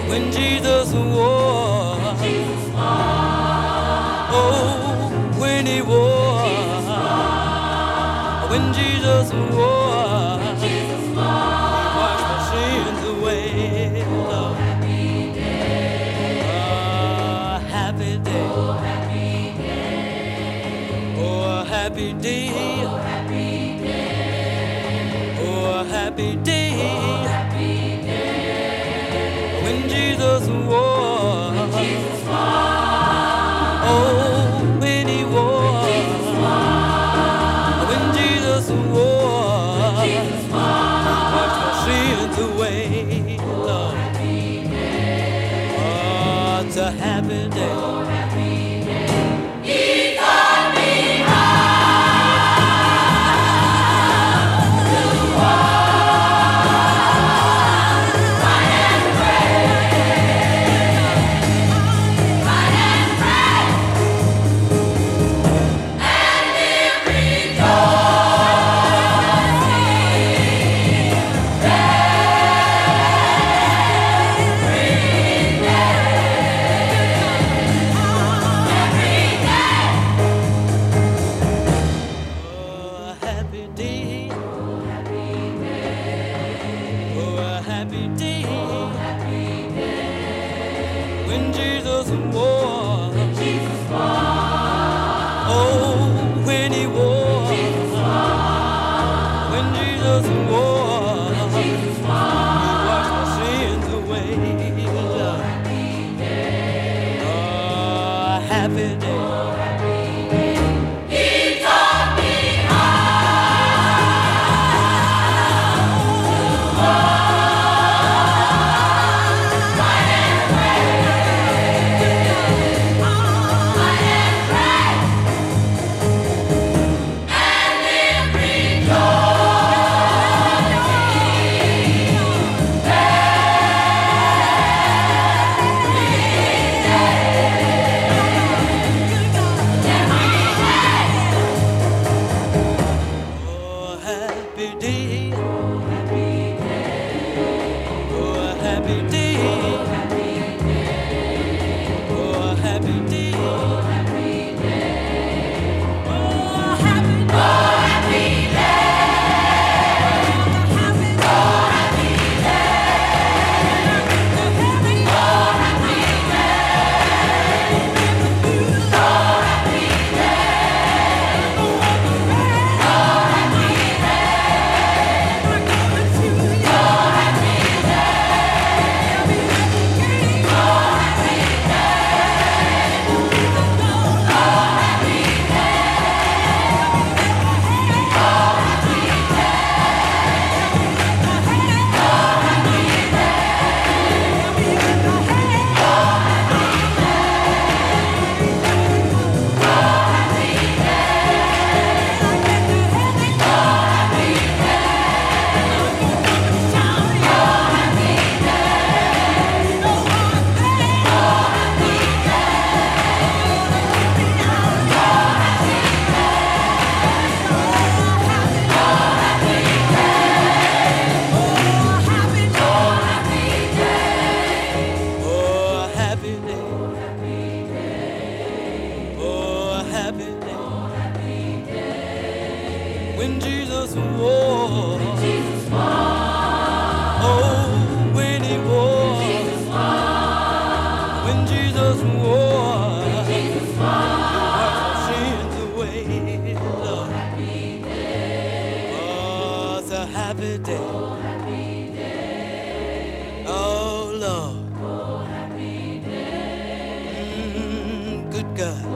when Jesus wore, oh, when he wore, when Jesus wore, he washed my sins away. Oh, happy day, oh, happy day, oh, happy day, oh, happy day, oh, happy day, oh, happy day. When Jesus wore, oh, when he wore, when Jesus wore, washed my sins away. Lord, oh, it's a happy day. When Jesus wore, oh, when he wore, when Jesus wore, he washed my sins away. Oh, happy day. When Jesus wore, oh, when he wore, when Jesus wore, he washed my sins away. Lord, oh, it's a happy day. Oh, Lord, good God.